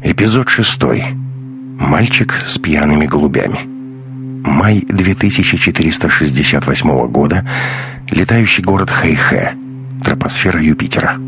Эпизод 6. Мальчик с пьяными голубями. Май 2468 года. Летающий город Хэйхэ. Тропосфера Юпитера.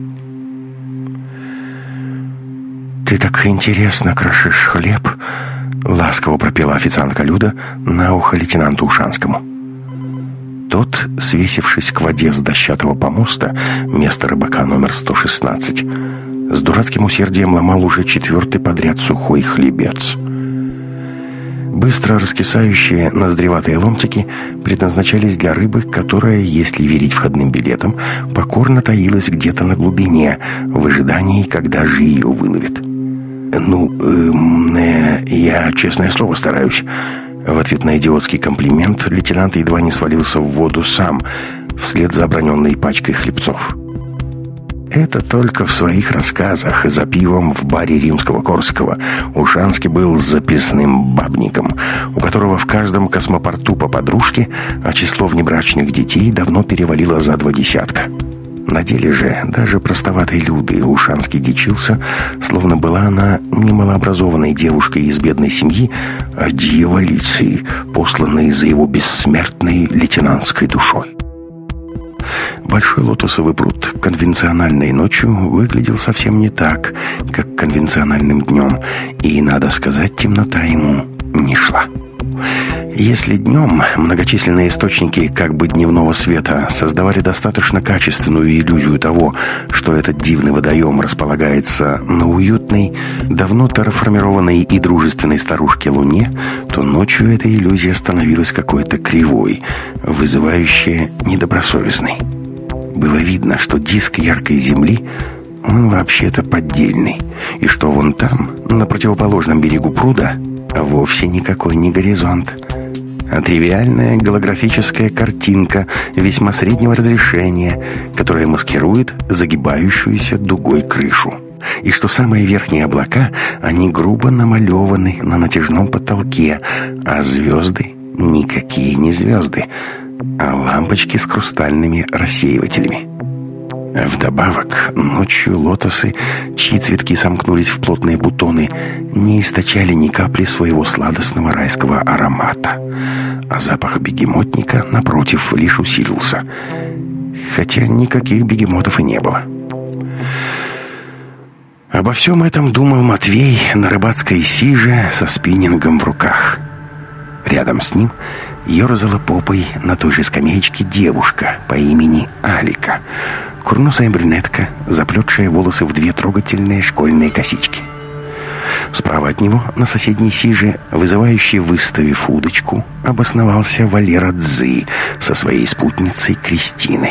«Ты так интересно крошишь хлеб», — ласково пропела официантка Люда на ухо лейтенанту Ушанскому. Тот, свесившись к воде с дощатого помоста, место рыбака номер 116, с дурацким усердием ломал уже 4-й подряд сухой хлебец. Быстро раскисающие ноздреватые ломтики предназначались для рыбы, которая, если верить входным билетам, покорно таилась где-то на глубине, в ожидании, когда же ее выловит. Я, честное слово, стараюсь». В ответ на идиотский комплимент лейтенант едва не свалился в воду сам, вслед за оброненной пачкой хлебцов. Это только в своих рассказах за пивом в баре Римского-Корсакова Ушанский был записным бабником, у которого в каждом космопорту по подружке, а число внебрачных детей давно перевалило за 20. На деле же даже простоватой Люды Ушанский дичился, словно была она не малообразованной девушкой из бедной семьи, а дьяволицей, посланной за его бессмертной лейтенантской душой. Большой лотосовый пруд конвенциональной ночью выглядел совсем не так, как конвенциональным днем, и, надо сказать, темнота ему не шла. Если днем многочисленные источники как бы дневного света создавали достаточно качественную иллюзию того, что этот дивный водоем располагается на уютной, давно терраформированной и дружественной старушке Луне, то ночью эта иллюзия становилась какой-то кривой, вызывающей недобросовестной. Было видно, что диск яркой Земли, он вообще-то поддельный, и что вон там, на противоположном берегу пруда, вовсе никакой не горизонт, а тривиальная голографическая картинка весьма среднего разрешения, которая маскирует загибающуюся дугой крышу. И что самые верхние облака, они грубо намалеваны на натяжном потолке, а звезды никакие не звезды, а лампочки с хрустальными рассеивателями. Вдобавок, ночью лотосы, чьи цветки сомкнулись в плотные бутоны, не источали ни капли своего сладостного райского аромата, а запах бегемотника, напротив, лишь усилился, хотя никаких бегемотов и не было. Обо всем этом думал Матвей на рыбацкой сиже со спиннингом в руках. Рядом с ним ерзала попой на той же скамеечке девушка по имени Алика, курносая брюнетка, заплетшая волосы в 2 трогательные школьные косички. Справа от него, на соседней сиже, вызывающе выставив удочку, обосновался Валера Дзы со своей спутницей Кристиной.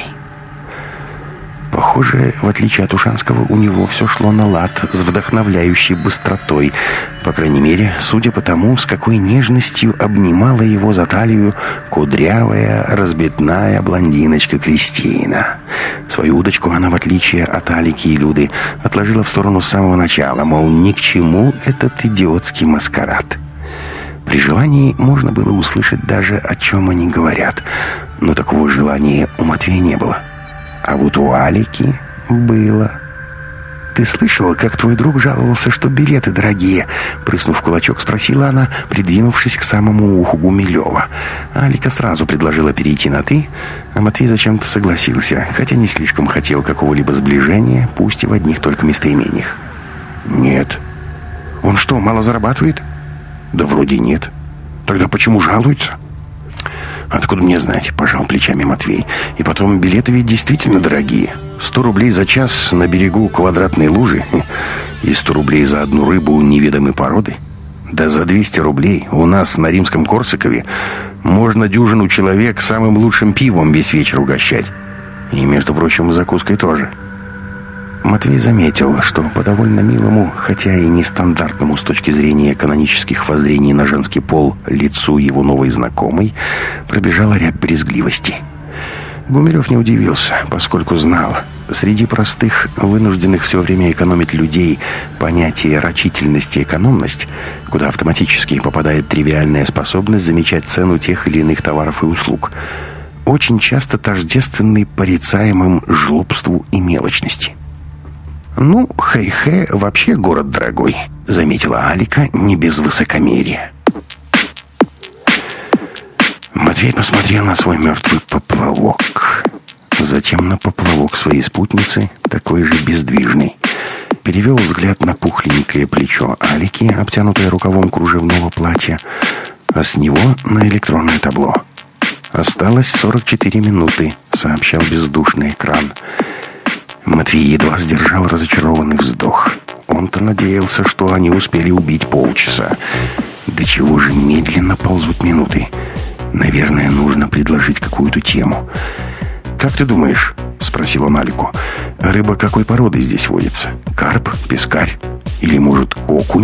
Похоже, в отличие от Ушанского, у него все шло на лад с вдохновляющей быстротой, по крайней мере, судя по тому, с какой нежностью обнимала его за талию кудрявая, разбитная блондиночка Кристина. Свою удочку она, в отличие от Алики и Люды, отложила в сторону с самого начала, мол, ни к чему этот идиотский маскарад. При желании можно было услышать даже, о чем они говорят, но такого желания у Матвея не было. А вот у Алики было. «Ты слышал, как твой друг жаловался, что билеты дорогие?» Прыснув кулачок, спросила она, придвинувшись к самому уху Гумилева. Алика сразу предложила перейти на «ты», а Матвей зачем-то согласился, хотя не слишком хотел какого-либо сближения, пусть и в одних только местоимениях. «Нет». «Он что, мало зарабатывает?» «Да вроде нет». «Тогда почему жалуется?» «Откуда мне знать?» – пожал плечами Матвей. «И потом, билеты ведь действительно дорогие. 100 рублей за час на берегу квадратной лужи и 100 рублей за одну рыбу неведомой породы. Да за 200 рублей у нас на Римском Корсакове можно дюжину человек самым лучшим пивом весь вечер угощать. И, между прочим, закуской тоже». Матвей заметил, что по довольно милому, хотя и нестандартному с точки зрения канонических воззрений на женский пол, лицу его новой знакомой пробежала рябь брезгливости. Гумилев не удивился, поскольку знал, среди простых, вынужденных все время экономить людей понятие рачительность и экономность, куда автоматически попадает тривиальная способность замечать цену тех или иных товаров и услуг, очень часто тождественный порицаемым жлобству и мелочности. «Ну, Хэйхэ вообще город дорогой», — заметила Алика не без высокомерия. Матвей посмотрел на свой мертвый поплавок, затем на поплавок своей спутницы, такой же бездвижный. Перевел взгляд на пухленькое плечо Алики, обтянутое рукавом кружевного платья, а с него на электронное табло. «Осталось 44 минуты», — сообщал бездушный экран. Матвей едва сдержал разочарованный вздох. Он-то надеялся, что они успели убить полчаса. До чего же медленно ползут минуты? Наверное, нужно предложить какую-то тему. «Как ты думаешь?» — спросил он Алику. «Рыба какой породы здесь водится? Карп? Пескарь? Или, может, окунь?»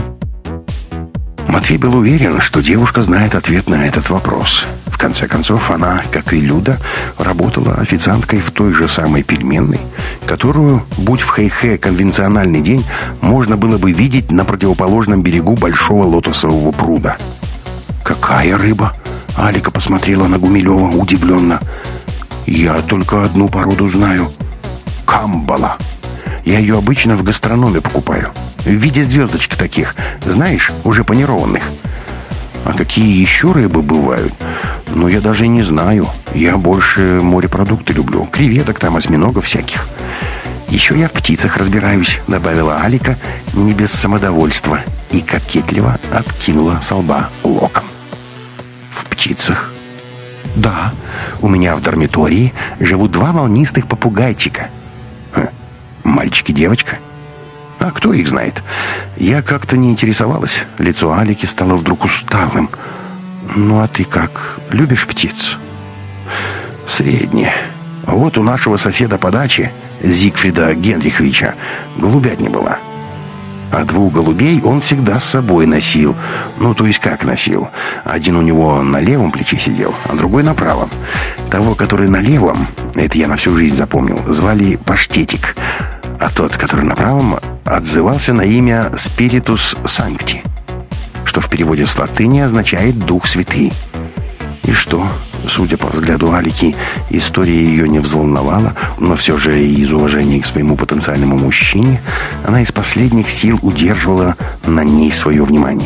Матвей был уверен, что девушка знает ответ на этот вопрос. В конце концов, она, как и Люда, работала официанткой в той же самой пельменной, которую, будь в Хэйхэ конвенциональный день, можно было бы видеть на противоположном берегу большого лотосового пруда. «Какая рыба?» — Алика посмотрела на Гумилева удивленно. «Я только одну породу знаю. Камбала. Я ее обычно в гастрономе покупаю. В виде звездочек таких, знаешь, уже панированных. А какие еще рыбы бывают? Ну, я даже не знаю. Я больше морепродукты люблю. Креветок там, осьминогов всяких. Еще я в птицах разбираюсь», — добавила Алика не без самодовольства и кокетливо откинула со лба локон. «В птицах?» «Да, у меня в дармитории живут 2 волнистых попугайчика». «Мальчик и девочка?» «А кто их знает? Я как-то не интересовалась». Лицо Алики стало вдруг усталым. «Ну а ты как? Любишь птиц?» «Средне. Вот у нашего соседа по даче, Зигфрида Генриховича, голубятня была. А 2 голубей он всегда с собой носил. Ну, то есть как носил? Один у него на левом плече сидел, а другой на правом. Того, который на левом, это я на всю жизнь запомнил, звали Паштетик. А тот, который на правом, отзывался на имя Спиритус Санкти, что в переводе с латыни означает «Дух Святый». И что? Судя по взгляду Алики, история ее не взволновала, но все же из уважения к своему потенциальному мужчине она из последних сил удерживала на ней свое внимание.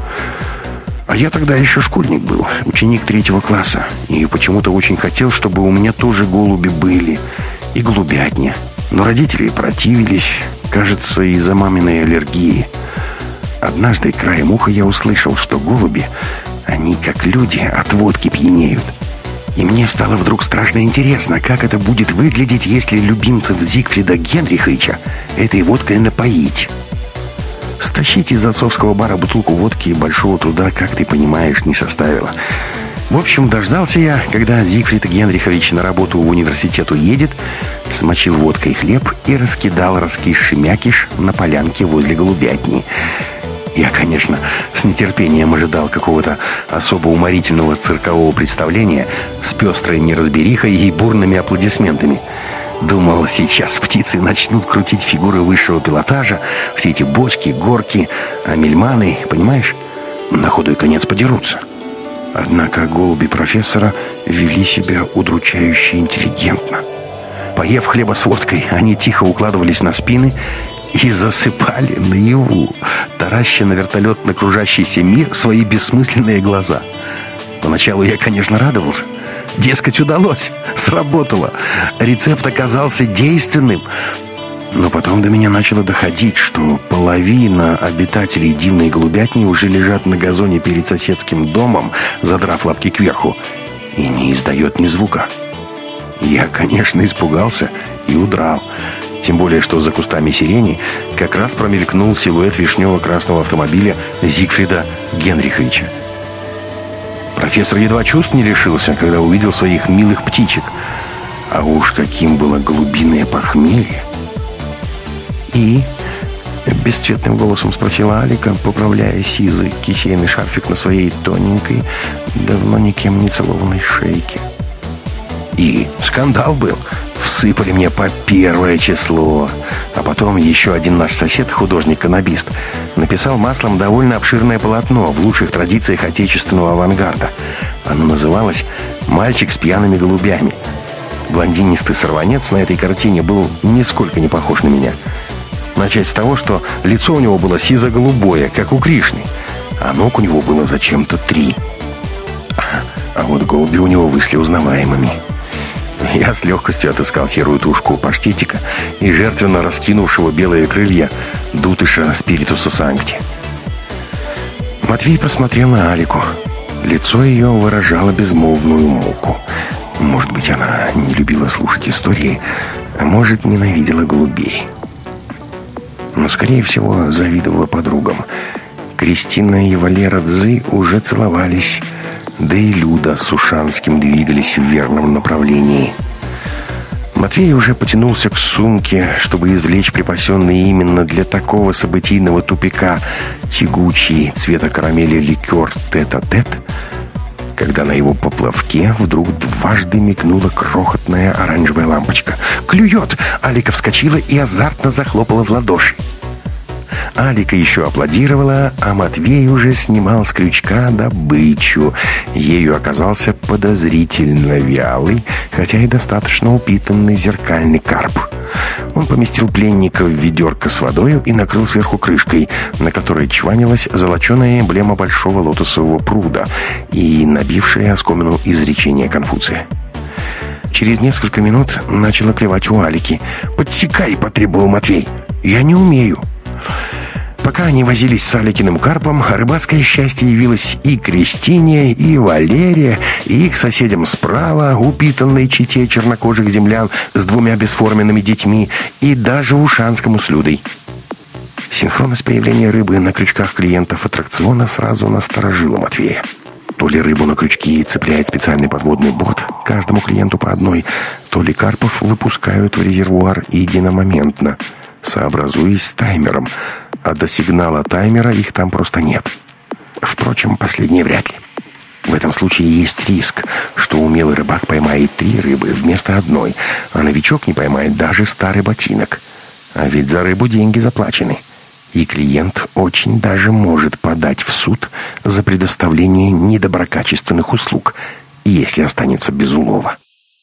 «А я тогда еще школьник был, ученик 3 класса, и почему-то очень хотел, чтобы у меня тоже голуби были, и голубятня. Но родители противились, кажется, из-за маминой аллергии. Однажды краем уха я услышал, что голуби, они, как люди, от водки пьянеют. И мне стало вдруг страшно интересно, как это будет выглядеть, если любимцев Зигфрида Генриховича этой водкой напоить. Стащить из отцовского бара бутылку водки большого труда, как ты понимаешь, не составило. В общем, дождался я, когда Зигфрид Генрихович на работу в университет уедет, смочил водкой хлеб и раскидал раскисший мякиш на полянке возле голубятни. Я, конечно, с нетерпением ожидал какого-то особо уморительного циркового представления с пестрой неразберихой и бурными аплодисментами. Думал, сейчас птицы начнут крутить фигуры высшего пилотажа, все эти бочки, горки, амельманы, понимаешь? На худой конец подерутся. Однако голуби профессора вели себя удручающе интеллигентно. Поев хлеба с водкой, они тихо укладывались на спины и засыпали наяву, тараща на вертолетно кружащийся мир свои бессмысленные глаза. Поначалу я, конечно, радовался. Дескать, удалось, сработало. Рецепт оказался действенным. Но потом до меня начало доходить, что половина обитателей дивной голубятни уже лежат на газоне перед соседским домом, задрав лапки кверху, и не издает ни звука. Я, конечно, испугался и удрал. Тем более, что за кустами сирени как раз промелькнул силуэт вишнево-красного автомобиля Зигфрида Генриховича. Профессор едва чувств не лишился, когда увидел своих милых птичек. А уж каким было голубиное похмелье. «И?» — бесцветным голосом спросила Алика, поправляя сизый кисейный шарфик на своей тоненькой, давно никем не целованной шейке. «И скандал был. Всыпали мне по 1 число. А потом еще один наш сосед, художник-канабист, написал маслом довольно обширное полотно в лучших традициях отечественного авангарда. Оно называлось «Мальчик с пьяными голубями». Блондинистый сорванец на этой картине был нисколько не похож на меня. Начать с того, что лицо у него было сизо-голубое, как у Кришны, а ног у него было зачем-то 3. А вот голуби у него вышли узнаваемыми. Я с легкостью отыскал серую тушку паштетика и жертвенно раскинувшего белые крылья дутыша спиритуса Санкти. Матвей посмотрел на Алику. Лицо ее выражало безмолвную муку. Может быть, она не любила слушать истории, а может, ненавидела голубей. Но, скорее всего, завидовала подругам. Кристина и Валера Цзы уже целовались, да и Люда с Ушанским двигались в верном направлении. Матвей уже потянулся к сумке, чтобы извлечь припасенный именно для такого событийного тупика тягучий цвета карамели ликер тет-а-тет, когда на его поплавке вдруг дважды мигнула крохотная оранжевая лампочка. «Клюет!» Алика вскочила и азартно захлопала в ладоши. Алика еще аплодировала, а Матвей уже снимал с крючка добычу. Ею оказался подозрительно вялый, хотя и достаточно упитанный зеркальный карп. Он поместил пленника в ведерко с водой и накрыл сверху крышкой, на которой чванилась золоченая эмблема большого лотосового пруда и набившее оскомину изречение Конфуция. Через несколько минут начало клевать у Алики. «Подсекай!» — потребовал Матвей. «Я не умею». Пока они возились с Аликиным карпом, рыбацкое счастье явилось и Кристине, и Валере, и их соседям справа, упитанной чете чернокожих землян с 2 бесформенными детьми, и даже Ушанскому с Людой. Синхронность появления рыбы на крючках клиентов аттракциона сразу насторожила Матвея. То ли рыбу на крючки цепляет специальный подводный бот, каждому клиенту по одной, то ли карпов выпускают в резервуар единомоментно, сообразуясь с таймером, а до сигнала таймера их там просто нет. Впрочем, последнее вряд ли. В этом случае есть риск, что умелый рыбак поймает 3 рыбы вместо 1, а новичок не поймает даже старый ботинок. А ведь за рыбу деньги заплачены. И клиент очень даже может подать в суд за предоставление недоброкачественных услуг, если останется без улова.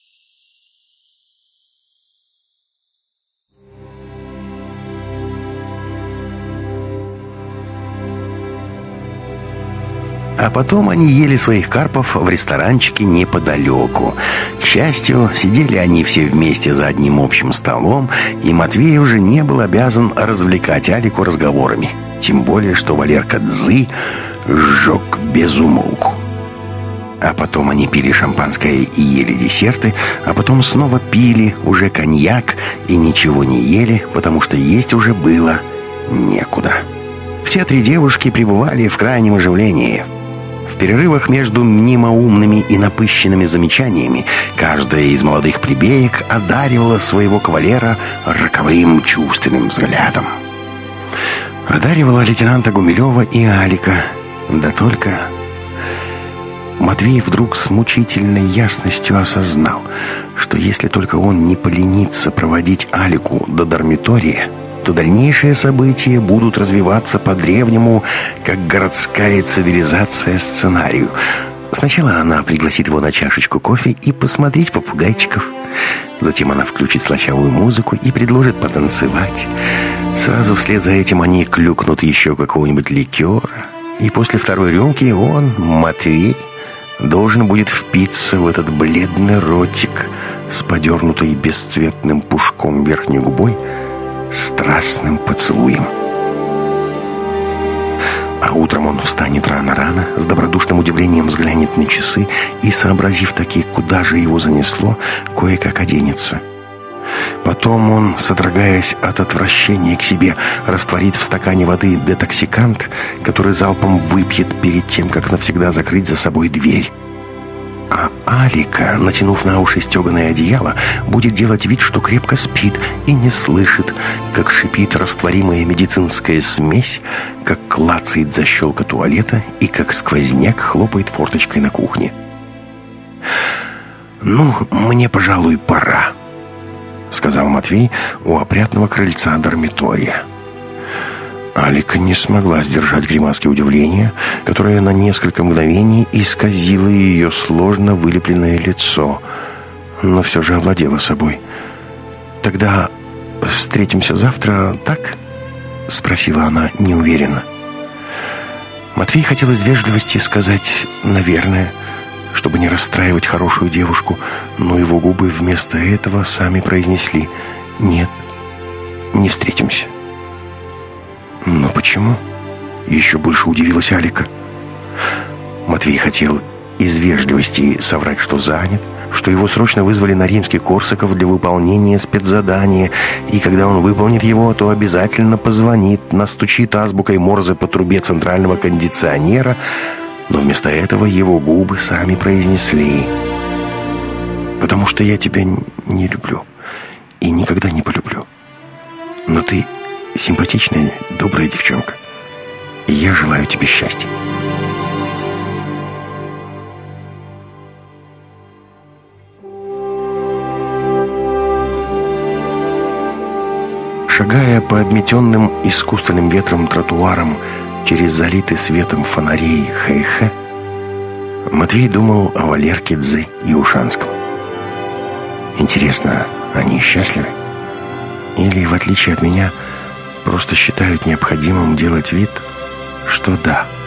А потом они ели своих карпов в ресторанчике неподалеку. К счастью, сидели они все вместе за одним общим столом, и Матвей уже не был обязан развлекать Алику разговорами. Тем более, что Валерка Цзы сжег без умолку. А потом они пили шампанское и ели десерты, а потом снова пили уже коньяк и ничего не ели, потому что есть уже было некуда. Все 3 девушки пребывали в крайнем оживлении. В перерывах между мимоумными и напыщенными замечаниями каждая из молодых плебеек одаривала своего кавалера роковым чувственным взглядом. Одаривала лейтенанта Гумилева и Алика. Да только Матвей вдруг с мучительной ясностью осознал, что если только он не поленится проводить Алику до дармитория, то дальнейшие события будут развиваться по-древнему, как городская цивилизация, сценарию. Сначала она пригласит его на чашечку кофе и посмотреть попугайчиков. Затем она включит слащавую музыку и предложит потанцевать. Сразу вслед за этим они клюкнут еще какого-нибудь ликера. И после 2-й рюмки он, Матвей, должен будет впиться в этот бледный ротик с подернутой бесцветным пушком верхней губой, страстным поцелуем. А утром он встанет рано-рано, с добродушным удивлением взглянет на часы и, сообразив таки, куда же его занесло, кое-как оденется. Потом он, содрогаясь от отвращения к себе, растворит в стакане воды детоксикант, который залпом выпьет перед тем, как навсегда закрыть за собой дверь. А Алика, натянув на уши стеганое одеяло, будет делать вид, что крепко спит и не слышит, как шипит растворимая медицинская смесь, как клацает защелка туалета и как сквозняк хлопает форточкой на кухне. «Ну, мне, пожалуй, пора», — сказал Матвей у опрятного крыльца дармитория. Алика не смогла сдержать гримаски удивления, которое на несколько мгновений исказило ее сложно вылепленное лицо, но все же овладела собой. «Тогда встретимся завтра, так?» — спросила она неуверенно. Матвей хотел из вежливости сказать «наверное», чтобы не расстраивать хорошую девушку, но его губы вместо этого сами произнесли «нет, не встретимся». «Но почему?» — еще больше удивилась Алика. Матвей хотел из вежливости соврать, что занят, что его срочно вызвали на римский Корсаков для выполнения спецзадания, и когда он выполнит его, то обязательно позвонит, настучит азбукой Морзе по трубе центрального кондиционера, но вместо этого его губы сами произнесли «потому что я тебя не люблю и никогда не полюблю. Но ты симпатичная, добрая девчонка, и я желаю тебе счастья». Шагая по обметенным искусственным ветром тротуарам через залитый светом фонарей Хэйхэ, Матвей думал о Валерке Цзы и Ушанском. Интересно, они счастливы? Или, в отличие от меня, просто считают необходимым делать вид, что да,